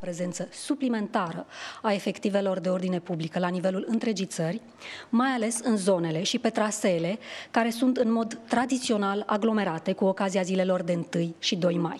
prezență suplimentară a efectivelor de ordine publică la nivelul întregii țări, mai ales în zonele și pe traseele care sunt în mod tradițional aglomerate cu ocazia zilelor de 1 și 2 mai.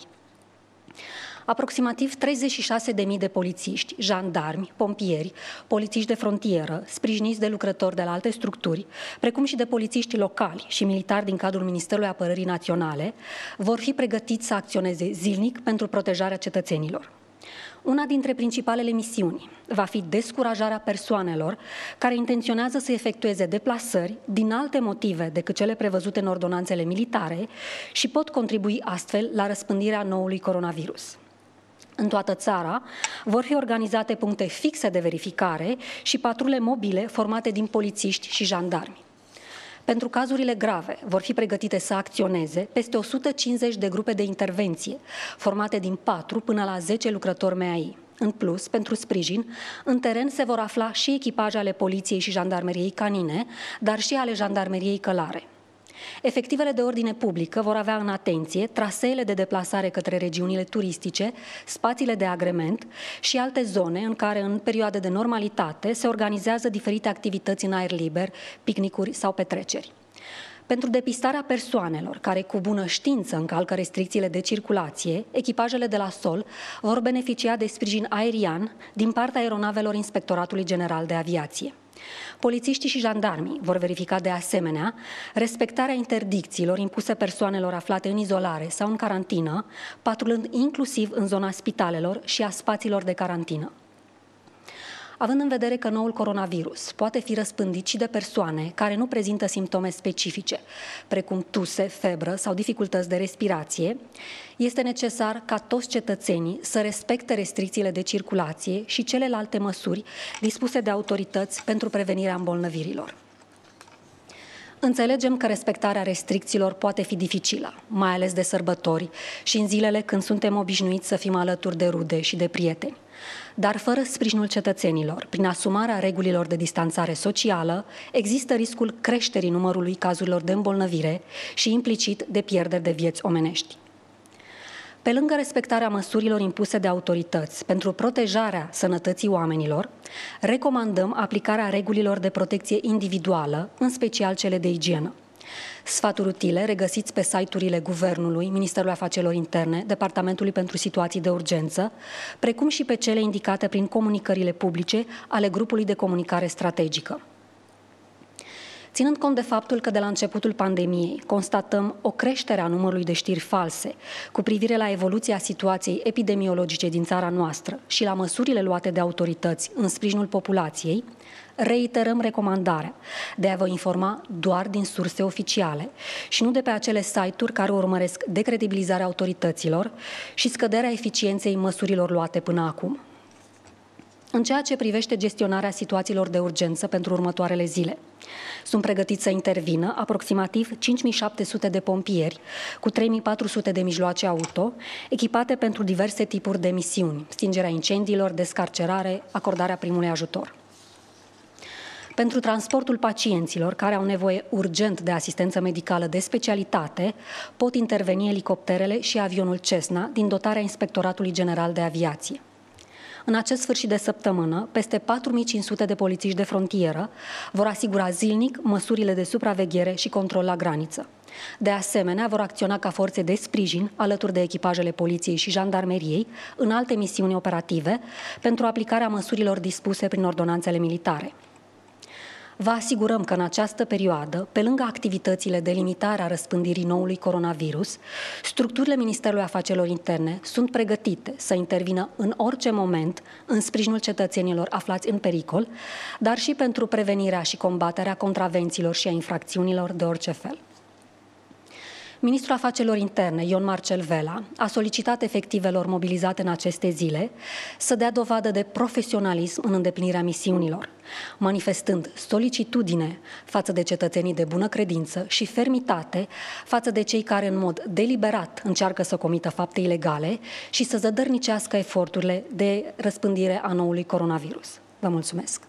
Aproximativ 36.000 de polițiști, jandarmi, pompieri, polițiști de frontieră, sprijiniți de lucrători de la alte structuri, precum și de polițiști locali și militari din cadrul Ministerului Apărării Naționale, vor fi pregătiți să acționeze zilnic pentru protejarea cetățenilor. Una dintre principalele misiuni va fi descurajarea persoanelor care intenționează să efectueze deplasări din alte motive decât cele prevăzute în ordonanțele militare și pot contribui astfel la răspândirea noului coronavirus. În toată țara vor fi organizate puncte fixe de verificare și patrule mobile formate din polițiști și jandarmi. Pentru cazurile grave vor fi pregătite să acționeze peste 150 de grupe de intervenție, formate din 4 până la 10 lucrători MAI. În plus, pentru sprijin, în teren se vor afla și echipaje ale poliției și jandarmeriei canine, dar și ale jandarmeriei călare. Efectivele de ordine publică vor avea în atenție traseele de deplasare către regiunile turistice, spațiile de agrement și alte zone în care, în perioade de normalitate, se organizează diferite activități în aer liber, picnicuri sau petreceri. Pentru depistarea persoanelor care cu bună știință încalcă restricțiile de circulație, echipajele de la sol vor beneficia de sprijin aerian din partea aeronavelor Inspectoratului General de Aviație. Polițiștii și jandarmii vor verifica de asemenea respectarea interdicțiilor impuse persoanelor aflate în izolare sau în carantină, patrulând inclusiv în zona spitalelor și a spațiilor de carantină. Având în vedere că noul coronavirus poate fi răspândit și de persoane care nu prezintă simptome specifice, precum tuse, febră sau dificultăți de respirație, este necesar ca toți cetățenii să respecte restricțiile de circulație și celelalte măsuri dispuse de autorități pentru prevenirea îmbolnăvirilor. Înțelegem că respectarea restricțiilor poate fi dificilă, mai ales de sărbători și în zilele când suntem obișnuiți să fim alături de rude și de prieteni. Dar fără sprijinul cetățenilor, prin asumarea regulilor de distanțare socială, există riscul creșterii numărului cazurilor de îmbolnăvire și implicit de pierderi de vieți omenești. Pe lângă respectarea măsurilor impuse de autorități pentru protejarea sănătății oamenilor, recomandăm aplicarea regulilor de protecție individuală, în special cele de igienă. Sfaturi utile regăsiți pe site-urile Guvernului, Ministerului Afacerilor Interne, Departamentului pentru Situații de Urgență, precum și pe cele indicate prin comunicările publice ale grupului de comunicare strategică. Ținând cont de faptul că de la începutul pandemiei constatăm o creștere a numărului de știri false cu privire la evoluția situației epidemiologice din țara noastră și la măsurile luate de autorități în sprijinul populației, reiterăm recomandarea de a vă informa doar din surse oficiale și nu de pe acele site-uri care urmăresc decredibilizarea autorităților și scăderea eficienței măsurilor luate până acum. În ceea ce privește gestionarea situațiilor de urgență pentru următoarele zile, sunt pregătiți să intervină aproximativ 5.700 de pompieri cu 3.400 de mijloace auto, echipate pentru diverse tipuri de misiuni, stingerea incendiilor, descarcerare, acordarea primului ajutor. Pentru transportul pacienților care au nevoie urgent de asistență medicală de specialitate, pot interveni elicopterele și avionul Cessna din dotarea Inspectoratului General de Aviație. În acest sfârșit de săptămână, peste 4.500 de polițiști de frontieră vor asigura zilnic măsurile de supraveghere și control la graniță. De asemenea, vor acționa ca forțe de sprijin alături de echipajele poliției și jandarmeriei în alte misiuni operative pentru aplicarea măsurilor dispuse prin ordonanțele militare. Vă asigurăm că în această perioadă, pe lângă activitățile de limitare a răspândirii noului coronavirus, structurile Ministerului Afacerilor Interne sunt pregătite să intervină în orice moment în sprijinul cetățenilor aflați în pericol, dar și pentru prevenirea și combaterea contravențiilor și a infracțiunilor de orice fel. Ministrul Afacerilor Interne, Ion Marcel Vela, a solicitat efectivelor mobilizate în aceste zile să dea dovadă de profesionalism în îndeplinirea misiunilor, manifestând solicitudine față de cetățenii de bună credință și fermitate față de cei care în mod deliberat încearcă să comită fapte ilegale și să zădărnicească eforturile de răspândire a noului coronavirus. Vă mulțumesc!